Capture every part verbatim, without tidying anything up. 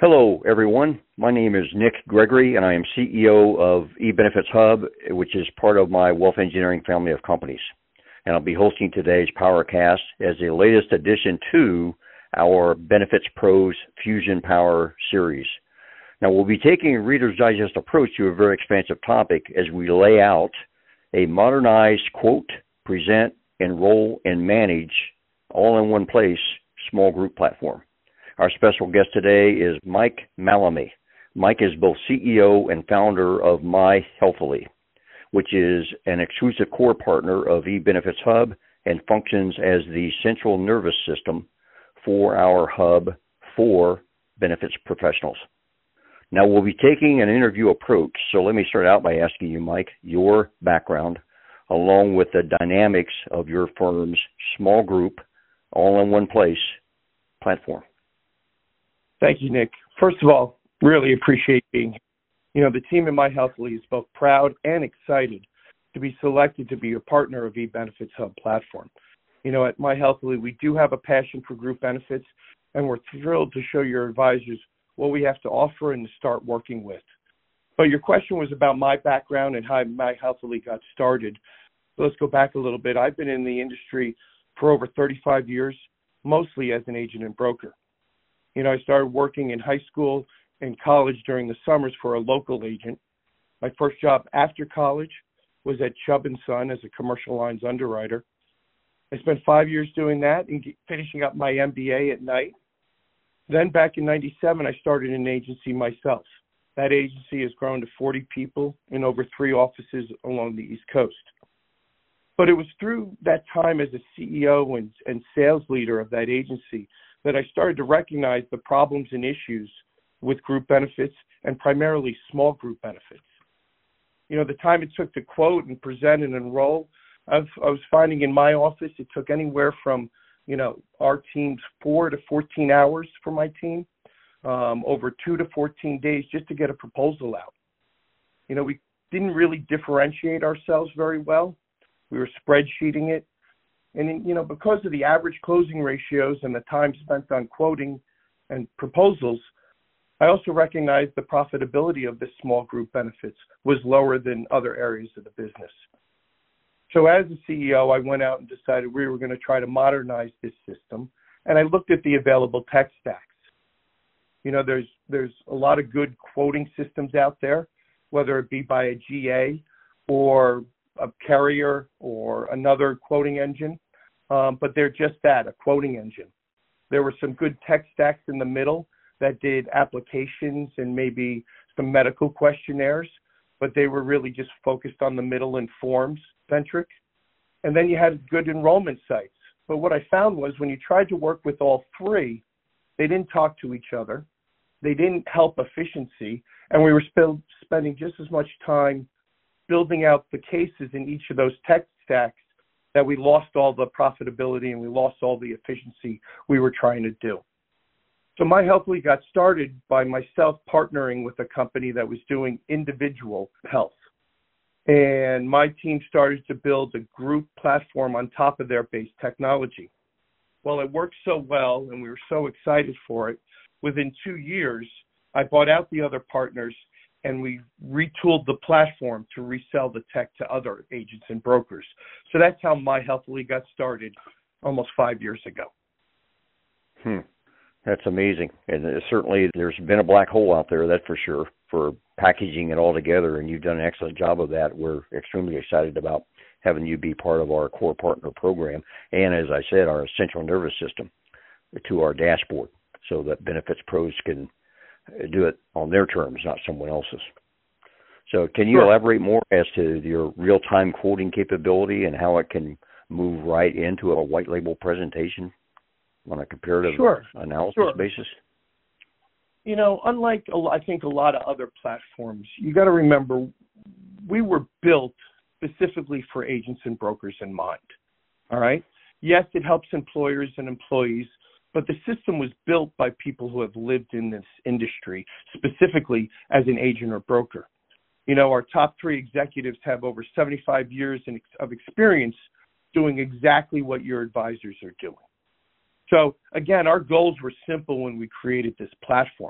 Hello, everyone. My name is Nick Gregory, and I am C E O of eBenefits Hub, which is part of my Wealth Engineering family of companies. And I'll be hosting today's PowerCast as the latest addition to our Benefits Pros Fusion Power series. Now, we'll be taking a Reader's Digest approach to a very expansive topic as we lay out a modernized quote, present, enroll, and manage all in one place small group platform. Our special guest today is Mike Malamy. Mike is both C E O and founder of MyHealthily, which is an exclusive core partner of eBenefits Hub and functions as the central nervous system for our hub for benefits professionals. Now, we'll be taking an interview approach, so let me start out by asking you, Mike, your background, along with the dynamics of your firm's small group, all in one place platform. Thank you, Nick. First of all, really appreciate being here. You know, the team in MyHealthily is both proud and excited to be selected to be a partner of eBenefits Hub platform. You know, at MyHealthily, we do have a passion for group benefits, and we're thrilled to show your advisors what we have to offer and to start working with. But your question was about my background and how MyHealthily got started. So let's go back a little bit. I've been in the industry for over thirty-five years, mostly as an agent and broker. You know, I started working in high school and college during the summers for a local agent. My first job after college was at Chubb and Son as a commercial lines underwriter. I spent five years doing that and finishing up my M B A at night. Then back in ninety-seven, I started an agency myself. That agency has grown to forty people in over three offices along the East Coast. But it was through that time as a C E O and, and sales leader of that agency that I started to recognize the problems and issues with group benefits and primarily small group benefits. You know, the time it took to quote and present and enroll, I've, I was finding in my office it took anywhere from, you know, our team's four to fourteen hours for my team, um, over two to fourteen days just to get a proposal out. You know, we didn't really differentiate ourselves very well. We were spreadsheeting it. And, you know, because of the average closing ratios and the time spent on quoting and proposals, I also recognized the profitability of this small group benefits was lower than other areas of the business. So as a C E O, I went out and decided we were going to try to modernize this system. And I looked at the available tech stacks. You know, there's there's a lot of good quoting systems out there, whether it be by a G A or a carrier or another quoting engine. Um, but they're just that, a quoting engine. There were some good tech stacks in the middle that did applications and maybe some medical questionnaires, but they were really just focused on the middle and forms centric. And then you had good enrollment sites. But what I found was when you tried to work with all three, they didn't talk to each other. They didn't help efficiency. And we were still spending just as much time building out the cases in each of those tech stacks that we lost all the profitability and we lost all the efficiency we were trying to do. So MyHealthily got started by myself partnering with a company that was doing individual health. And my team started to build a group platform on top of their base technology. Well, it worked so well and we were so excited for it. Within two years, I bought out the other partners and we retooled the platform to resell the tech to other agents and brokers. So that's how MyHealthily got started almost five years ago. Hmm. That's amazing. And certainly there's been a black hole out there, that's for sure, for packaging it all together, and you've done an excellent job of that. We're extremely excited about having you be part of our core partner program and, as I said, our central nervous system to our dashboard so that benefits pros can do it on their terms, not someone else's. So can you sure. elaborate more as to your real-time quoting capability and how it can move right into a white label presentation on a comparative sure. analysis sure. basis? You know, unlike, I think, a lot of other platforms, you got to remember we were built specifically for agents and brokers in mind, all right? Yes, it helps employers and employees, but the system was built by people who have lived in this industry, specifically as an agent or broker. You know, our top three executives have over seventy-five years of experience doing exactly what your advisors are doing. So again, our goals were simple when we created this platform.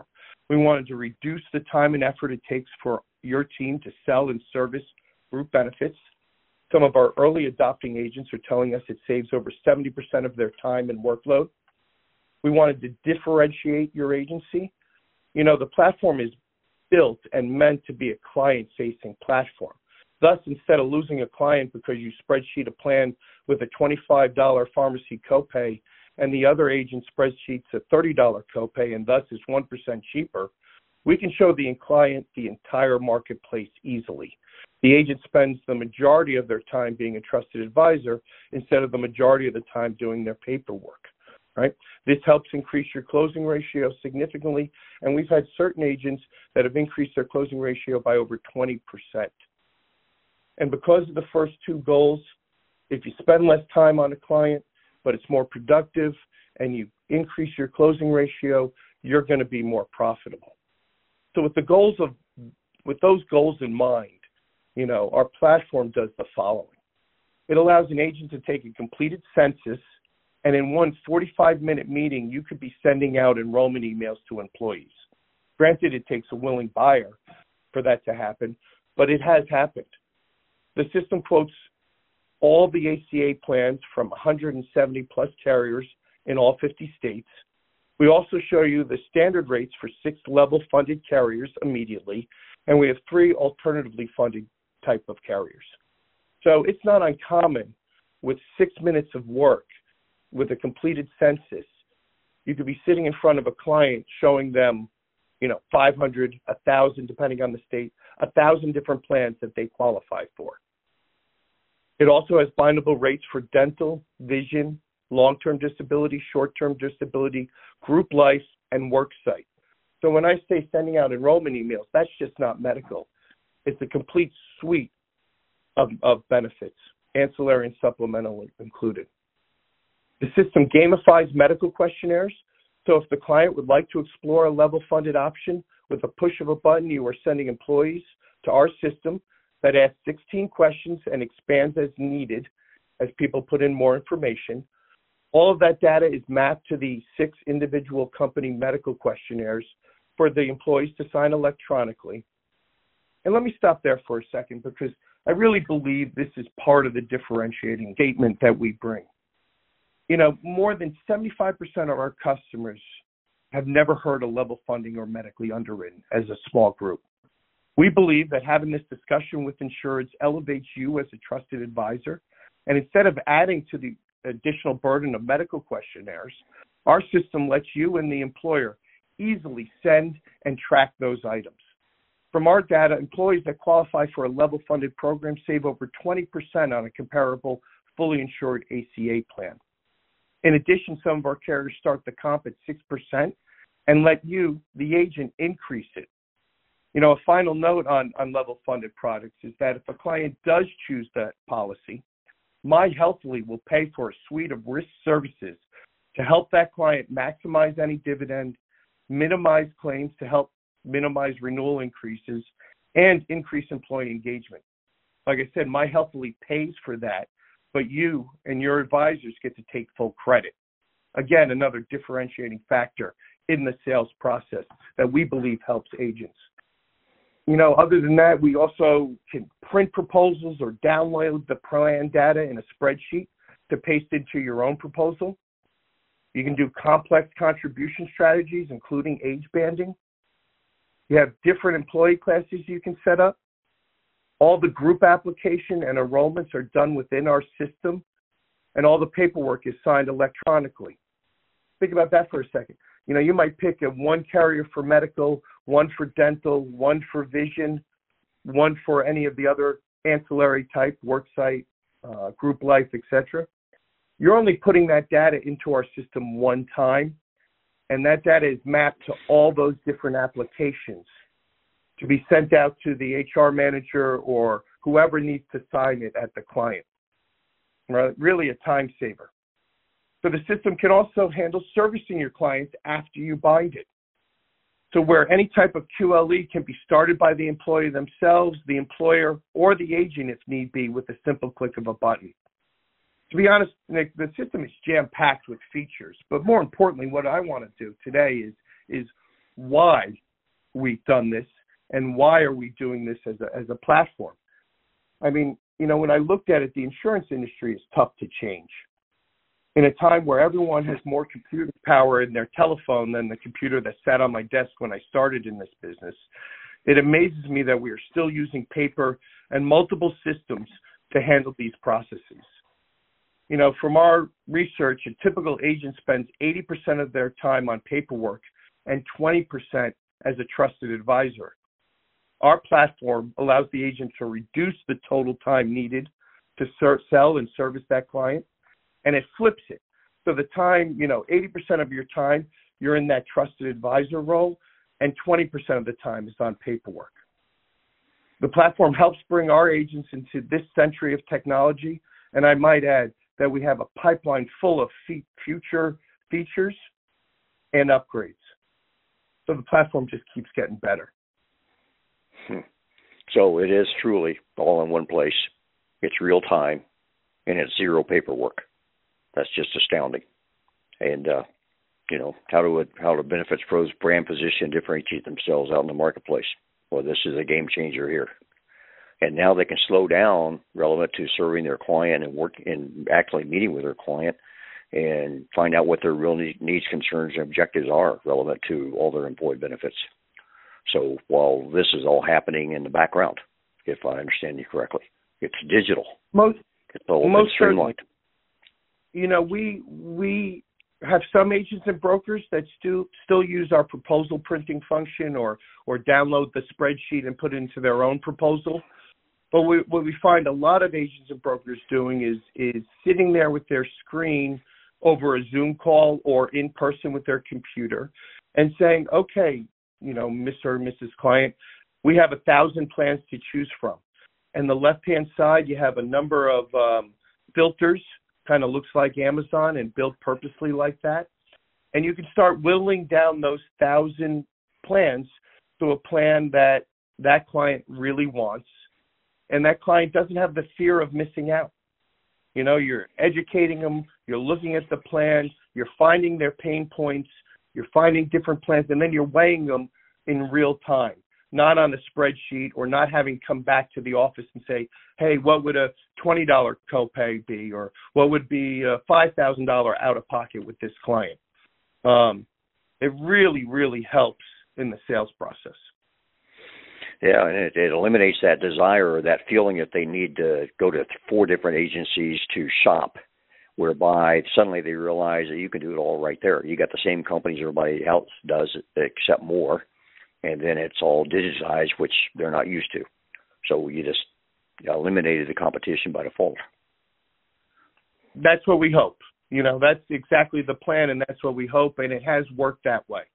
We wanted to reduce the time and effort it takes for your team to sell and service group benefits. Some of our early adopting agents are telling us it saves over seventy percent of their time and workload. We wanted to differentiate your agency. You know, the platform is built and meant to be a client-facing platform. Thus, instead of losing a client because you spreadsheet a plan with a twenty-five dollars pharmacy copay and the other agent spreadsheets a thirty dollars copay and thus is one percent cheaper, we can show the client the entire marketplace easily. The agent spends the majority of their time being a trusted advisor instead of the majority of the time doing their paperwork, right? This helps increase your closing ratio significantly, and we've had certain agents that have increased their closing ratio by over twenty percent. And because of the first two goals, if you spend less time on a client, but it's more productive and you increase your closing ratio, you're going to be more profitable. So with the goals of, with those goals in mind, you know, our platform does the following. It allows an agent to take a completed census, and in one forty-five minute meeting, you could be sending out enrollment emails to employees. Granted, it takes a willing buyer for that to happen, but it has happened. The system quotes all the A C A plans from one hundred seventy plus carriers in all fifty states. We also show you the standard rates for six level funded carriers immediately, and we have three alternatively funded type of carriers. So it's not uncommon with six minutes of work with a completed census, you could be sitting in front of a client showing them, you know, five hundred, one thousand, depending on the state, one thousand different plans that they qualify for. It also has bindable rates for dental, vision, long-term disability, short-term disability, group life, and worksite. So when I say sending out enrollment emails, that's just not medical. It's a complete suite of, of benefits, ancillary and supplemental included. The system gamifies medical questionnaires. So if the client would like to explore a level-funded option, with a push of a button, you are sending employees to our system that asks sixteen questions and expands as needed as people put in more information. All of that data is mapped to the six individual company medical questionnaires for the employees to sign electronically. And let me stop there for a second, because I really believe this is part of the differentiating statement that we bring. You know, more than seventy-five percent of our customers have never heard of level funding or medically underwritten as a small group. We believe that having this discussion with insureds elevates you as a trusted advisor. And instead of adding to the additional burden of medical questionnaires, our system lets you and the employer easily send and track those items. From our data, employees that qualify for a level-funded program save over twenty percent on a comparable fully insured A C A plan. In addition, some of our carriers start the comp at six percent and let you, the agent, increase it. You know, a final note on, on level-funded products is that if a client does choose that policy, My Healthly will pay for a suite of risk services to help that client maximize any dividend, minimize claims to help minimize renewal increases, and increase employee engagement. Like I said, My Healthly pays for that, but you and your advisors get to take full credit. Again, another differentiating factor in the sales process that we believe helps agents. You know, other than that, we also can print proposals or download the plan data in a spreadsheet to paste into your own proposal. You can do complex contribution strategies, including age banding. You have different employee classes you can set up. All the group application and enrollments are done within our system, and all the paperwork is signed electronically. Think about that for a second. You know, you might pick a one carrier for medical, one for dental, one for vision, one for any of the other ancillary type, worksite, uh, group life, et cetera. You're only putting that data into our system one time, and that data is mapped to all those different applications to be sent out to the H R manager or whoever needs to sign it at the client. Right? Really a time saver. So the system can also handle servicing your clients after you bind it. So where any type of Q L E can be started by the employee themselves, the employer, or the agent if need be with a simple click of a button. To be honest, Nick, the system is jam-packed with features, but more importantly, what I want to do today is, is why we done this, and why are we doing this as a, as a platform? I mean, you know, when I looked at it, the insurance industry is tough to change. In a time where everyone has more computer power in their telephone than the computer that sat on my desk when I started in this business, it amazes me that we are still using paper and multiple systems to handle these processes. You know, from our research, a typical agent spends eighty percent of their time on paperwork and twenty percent as a trusted advisor. Our platform allows the agent to reduce the total time needed to ser- sell and service that client, and it flips it. So the time, you know, eighty percent of your time, you're in that trusted advisor role, and twenty percent of the time is on paperwork. The platform helps bring our agents into this century of technology, and I might add that we have a pipeline full of fe- future features and upgrades. So the platform just keeps getting better. Hmm. So it is truly all in one place. It's real time, and it's zero paperwork. That's just astounding. And, uh, you know, how do it, how do benefits pros brand position differentiate themselves out in the marketplace? Well, this is a game changer here. And now they can slow down relevant to serving their client and work and actually meeting with their client and find out what their real needs, concerns, and objectives are relevant to all their employee benefits. So while this is all happening in the background, if I understand you correctly, it's digital. Most, it's all most streamlined. Certainly. You know, we we have some agents and brokers that still still use our proposal printing function or or download the spreadsheet and put it into their own proposal. But we, what we find a lot of agents and brokers doing is is sitting there with their screen over a Zoom call or in person with their computer and saying, okay, you know, Mister or Missus Client, we have a thousand plans to choose from. And the left-hand side, you have a number of um, filters, kind of looks like Amazon and built purposely like that. And you can start whittling down those thousand plans to a plan that that client really wants. And that client doesn't have the fear of missing out. You know, you're educating them, you're looking at the plan, you're finding their pain points, you're finding different plans, and then you're weighing them in real time, not on a spreadsheet or not having come back to the office and say, hey, what would a twenty dollars copay be, or what would be a five thousand dollars out-of-pocket with this client? Um, it really, really helps in the sales process. Yeah, and it, it eliminates that desire or that feeling that they need to go to four different agencies to shop, whereby suddenly they realize that you can do it all right there. You got the same companies everybody else does, except more, and then it's all digitized, which they're not used to. So you just eliminated the competition by default. That's what we hope. You know, that's exactly the plan, and that's what we hope, and it has worked that way.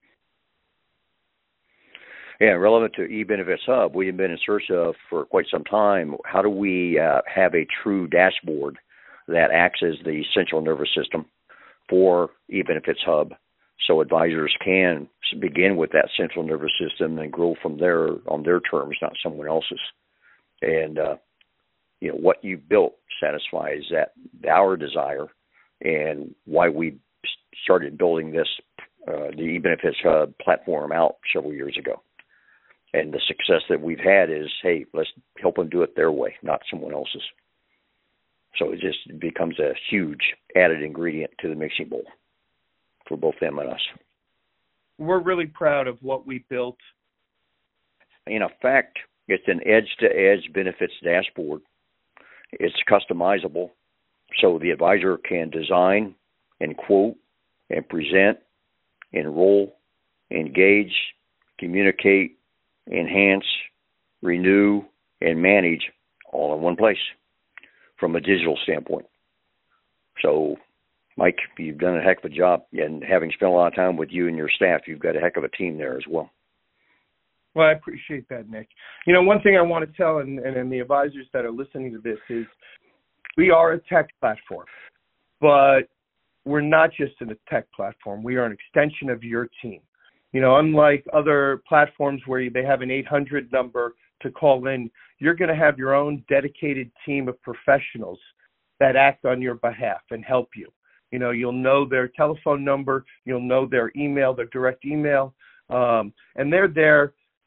Yeah, relevant to eBenefits Hub, we've been in search of for quite some time. How do we uh, have a true dashboard that acts as the central nervous system for eBenefits Hub, so advisors can begin with that central nervous system and grow from there on their terms, not someone else's? And uh, you know, what you built satisfies that our desire and why we started building this uh, the eBenefits Hub platform out several years ago. And the success that we've had is, hey, let's help them do it their way, not someone else's. So it just becomes a huge added ingredient to the mixing bowl for both them and us. We're really proud of what we built. In effect, it's an edge-to-edge benefits dashboard. It's customizable, so the advisor can design and quote and present, enroll, engage, communicate, enhance, renew, and manage all in one place from a digital standpoint. So, Mike, you've done a heck of a job, and having spent a lot of time with you and your staff, you've got a heck of a team there as well. Well, I appreciate that, Nick. You know, one thing I want to tell, and, and, and the advisors that are listening to this is we are a tech platform, but we're not just a tech platform. We are an extension of your team. You know, unlike other platforms where they have an eight hundred number to call in, you're going to have your own dedicated team of professionals that act on your behalf and help you. You know, you'll know their telephone number, you'll know their email, their direct email, um, and they're there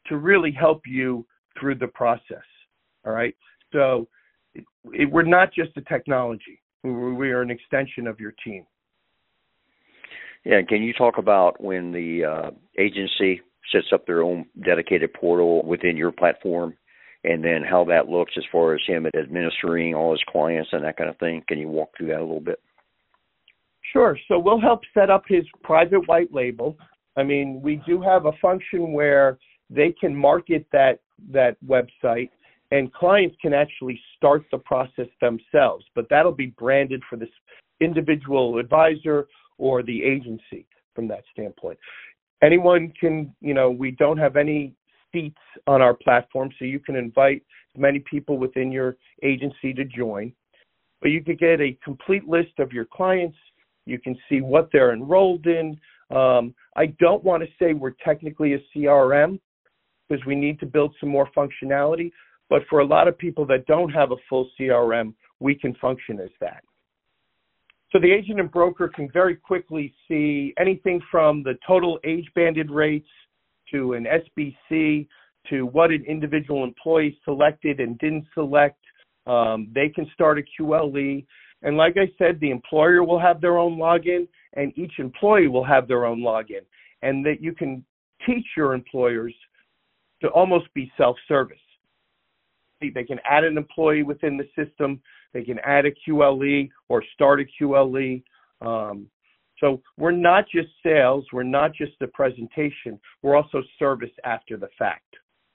to really help you through the process. All right. So it, it, we're not just a technology. We, we are an extension of your team. Yeah. Can you talk about when the uh, agency sets up their own dedicated portal within your platform, and then how that looks as far as him administering all his clients and that kind of thing? Can you walk through that a little bit? Sure. So we'll help set up his private white label. I mean, we do have a function where they can market that that website, and clients can actually start the process themselves, but that'll be branded for this individual advisor or the agency from that standpoint. Anyone can, you know, we don't have any seats on our platform, so you can invite as many people within your agency to join. But you could get a complete list of your clients. You can see what they're enrolled in. Um, I don't want to say we're technically a C R M because we need to build some more functionality. But for a lot of people that don't have a full C R M, we can function as that. So the agent and broker can very quickly see anything from the total age-banded rates to an S B C to what an individual employee selected and didn't select. Um, they can start a Q L E. And like I said, the employer will have their own login, and each employee will have their own login. And that you can teach your employers to almost be self-service. They can add an employee within the system. They can add a Q L E or start a Q L E. Um, so we're not just sales. We're not just the presentation. We're also service after the fact.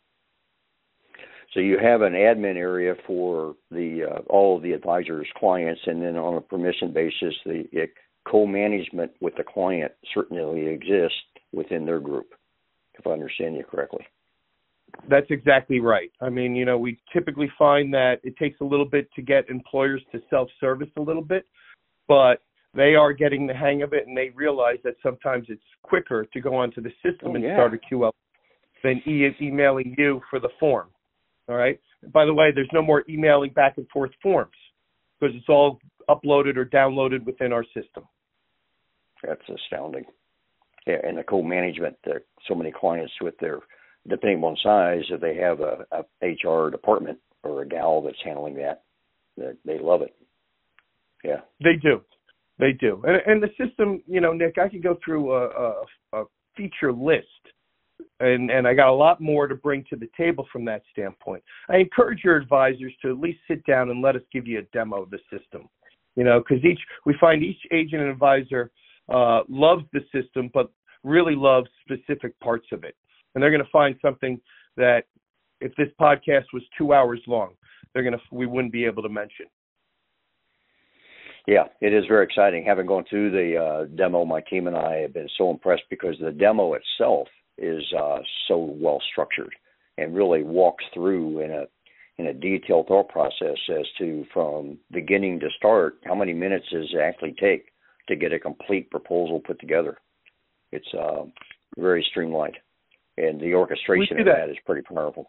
So you have an admin area for the uh, all of the advisors' clients, and then on a permission basis, the it, co-management with the client certainly exists within their group, if I understand you correctly. That's exactly right. I mean, you know, we typically find that it takes a little bit to get employers to self-service a little bit, but they are getting the hang of it, and they realize that sometimes it's quicker to go onto the system oh, and yeah. start a Q L than e- emailing you for the form. All right. By the way, there's no more emailing back and forth forms because it's all uploaded or downloaded within our system. That's astounding. Yeah, and the co-management, uh, so many clients with their, depending on size, if they have a, a H R department or a gal that's handling that, that they love it. Yeah. They do. They do. And, and the system, you know, Nick, I could go through a, a, a feature list. And, and I got a lot more to bring to the table from that standpoint. I encourage your advisors to at least sit down and let us give you a demo of the system, you know, because each we find each agent and advisor uh, loves the system, but really loves specific parts of it. And they're going to find something that if this podcast was two hours long, they're going to we wouldn't be able to mention. Yeah, it is very exciting. Having gone through the uh, demo, my team and I have been so impressed because the demo itself is uh, so well structured and really walks through in a in a detailed thought process as to from beginning to start how many minutes does it actually take to get a complete proposal put together. It's uh, very streamlined, and the orchestration of that. that is pretty powerful.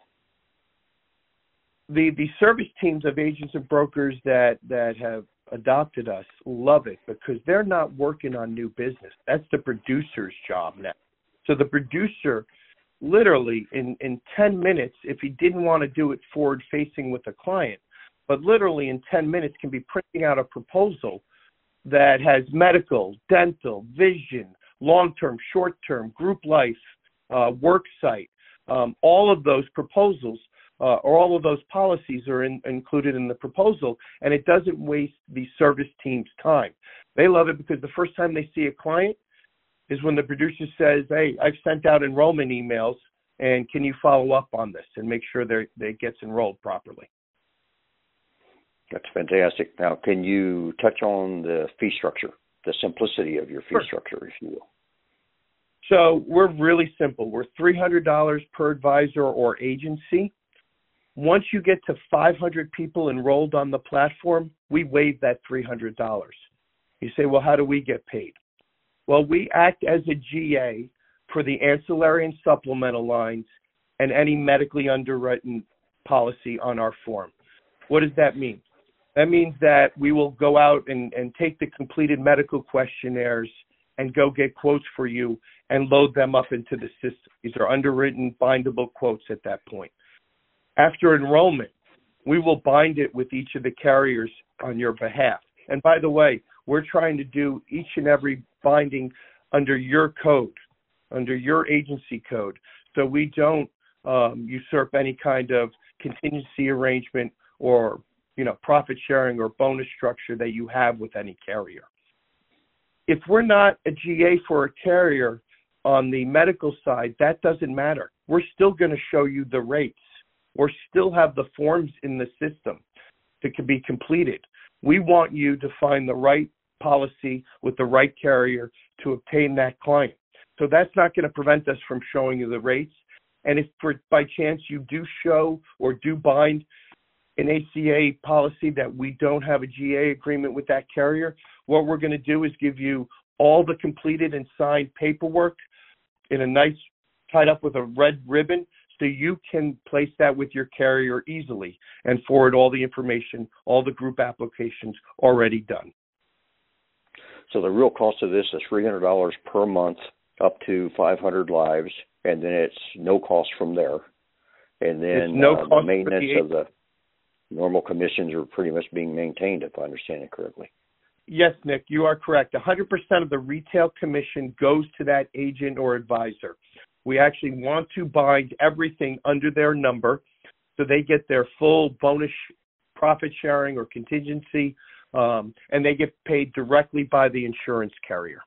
The the service teams of agents and brokers that that have adopted us love it because they're not working on new business. That's the producer's job now. So the producer, literally in, in ten minutes, if he didn't want to do it forward-facing with a client, but literally in ten minutes can be printing out a proposal that has medical, dental, vision, long-term, short-term, group life, uh, work site. Um, all of those proposals uh, or all of those policies are in, included in the proposal, and it doesn't waste the service team's time. They love it because the first time they see a client is when the producer says, hey, I've sent out enrollment emails, and can you follow up on this and make sure that it gets enrolled properly? That's fantastic. Now, can you touch on the fee structure, the simplicity of your fee sure. structure, if you will? So we're really simple. We're three hundred dollars per advisor or agency. Once you get to five hundred people enrolled on the platform, we waive that three hundred dollars. You say, well, how do we get paid? Well, we act as a G A for the ancillary and supplemental lines and any medically underwritten policy on our form. What does that mean? That means that we will go out and, and take the completed medical questionnaires and go get quotes for you and load them up into the system. These are underwritten, bindable quotes at that point. After enrollment, we will bind it with each of the carriers on your behalf. And by the way, we're trying to do each and every binding under your code, under your agency code, so we don't um, usurp any kind of contingency arrangement or, you know, profit sharing or bonus structure that you have with any carrier. If we're not a G A for a carrier on the medical side, that doesn't matter. We're still going to show you the rates. We'll still have the forms in the system that can be completed. We want you to find the right policy with the right carrier to obtain that client. So that's not going to prevent us from showing you the rates. And if for, by chance you do show or do bind an A C A policy that we don't have a G A agreement with that carrier, what we're going to do is give you all the completed and signed paperwork in a nice, tied up with a red ribbon, so you can place that with your carrier easily and forward all the information, all the group applications already done. So the real cost of this is three hundred dollars per month up to five hundred lives, and then it's no cost from there. And then no uh, cost the maintenance the of the normal commissions are pretty much being maintained, if I understand it correctly. Yes, Nick, you are correct. one hundred percent of the retail commission goes to that agent or advisor. We actually want to bind everything under their number so they get their full bonus profit sharing or contingency, um, and they get paid directly by the insurance carrier.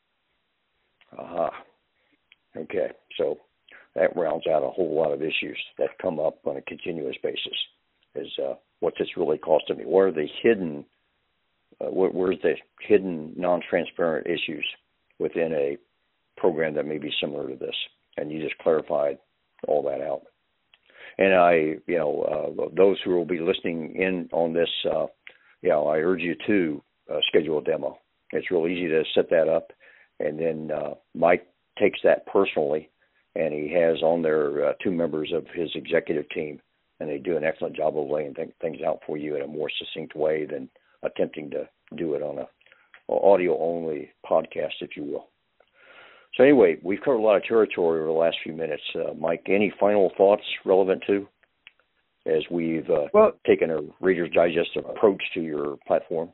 Aha. Uh-huh. Okay. So that rounds out a whole lot of issues that come up on a continuous basis. Is uh, what's this really costing me? What are the hidden, uh, what, where's the hidden non-transparent issues within a program that may be similar to this? And you just clarified all that out. And I, you know, uh, those who will be listening in on this, uh, you know, I urge you to uh, schedule a demo. It's real easy to set that up. And then uh, Mike takes that personally, and he has on there uh, two members of his executive team, and they do an excellent job of laying th- things out for you in a more succinct way than attempting to do it on a, a audio-only podcast, if you will. So anyway, we've covered a lot of territory over the last few minutes. Uh, Mike, any final thoughts relevant to as we've uh, well, taken a Reader's Digest approach to your platform?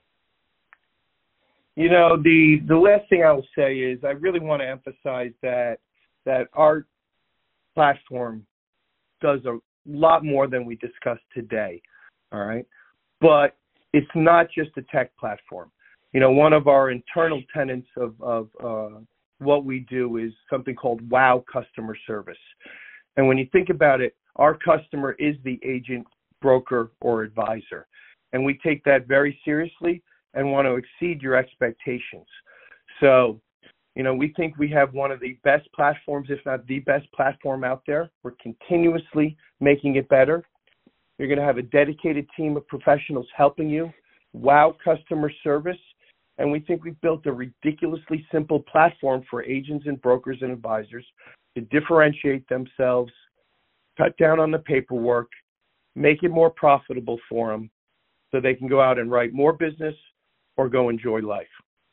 You know, the, the last thing I will say is I really want to emphasize that that our platform does a lot more than we discussed today, all right? But it's not just a tech platform. You know, one of our internal tenets of, of uh, what we do is something called WOW customer service. And when you think about it, our customer is the agent, broker, or advisor. And we take that very seriously and want to exceed your expectations. So, you know, we think we have one of the best platforms, if not the best platform out there. We're continuously making it better. You're going to have a dedicated team of professionals helping you. WOW customer service. And we think we've built a ridiculously simple platform for agents and brokers and advisors to differentiate themselves, cut down on the paperwork, make it more profitable for them so they can go out and write more business or go enjoy life.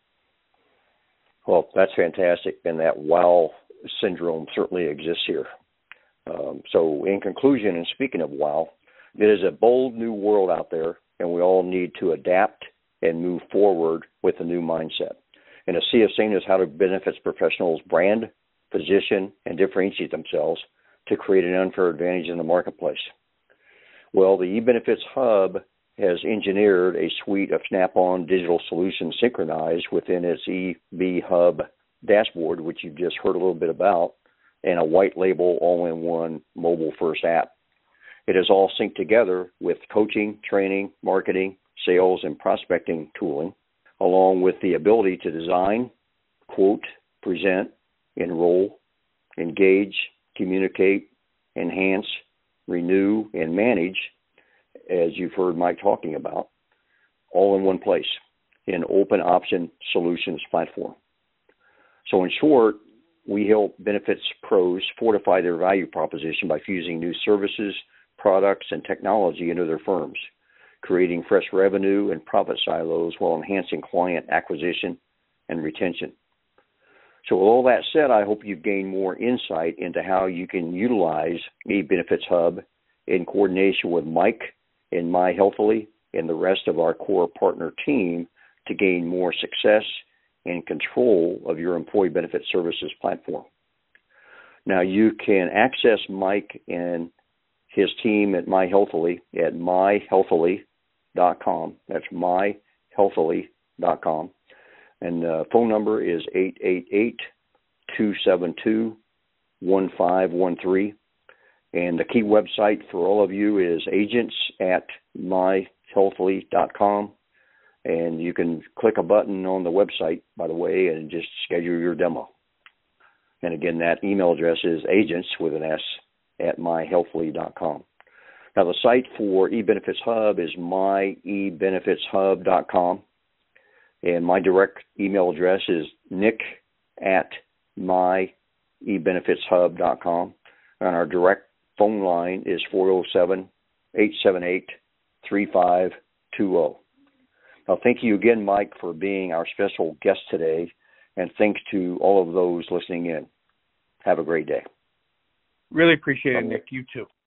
Well, that's fantastic. And that WOW syndrome certainly exists here. Um, so in conclusion, and speaking of WOW, it is a bold new world out there, and we all need to adapt and move forward with a new mindset. And a sea of sameness, how do benefits professionals brand, position, and differentiate themselves to create an unfair advantage in the marketplace? Well, the eBenefits Hub has engineered a suite of Snap-on digital solutions synchronized within its E B Hub dashboard, which you've just heard a little bit about, and a white label all-in-one mobile-first app. It is all synced together with coaching, training, marketing, sales, and prospecting tooling, along with the ability to design, quote, present, enroll, engage, communicate, enhance, renew, and manage, as you've heard Mike talking about, all in one place, in open option solutions platform. So in short, we help benefits pros fortify their value proposition by fusing new services, products, and technology into their firms, creating fresh revenue and profit silos while enhancing client acquisition and retention. So with all that said, I hope you've gained more insight into how you can utilize eBenefits Hub in coordination with Mike and MyHealthily and the rest of our core partner team to gain more success and control of your employee benefit services platform. Now, you can access Mike and his team at MyHealthily at my healthily dot com. That's my healthily dot com. And the phone number is eight eight eight, two seven two, one five one three. And the key website for all of you is agents at my healthily dot com. And you can click a button on the website, by the way, and just schedule your demo. And again, that email address is agents with an S at my healthily dot com. Now, the site for eBenefits Hub is my e benefits hub dot com. And my direct email address is nick at my e benefits hub dot com. And our direct phone line is four oh seven, eight seven eight, three five two oh. Now, thank you again, Mike, for being our special guest today, and thanks to all of those listening in. Have a great day. Really appreciate it, Nick. You too.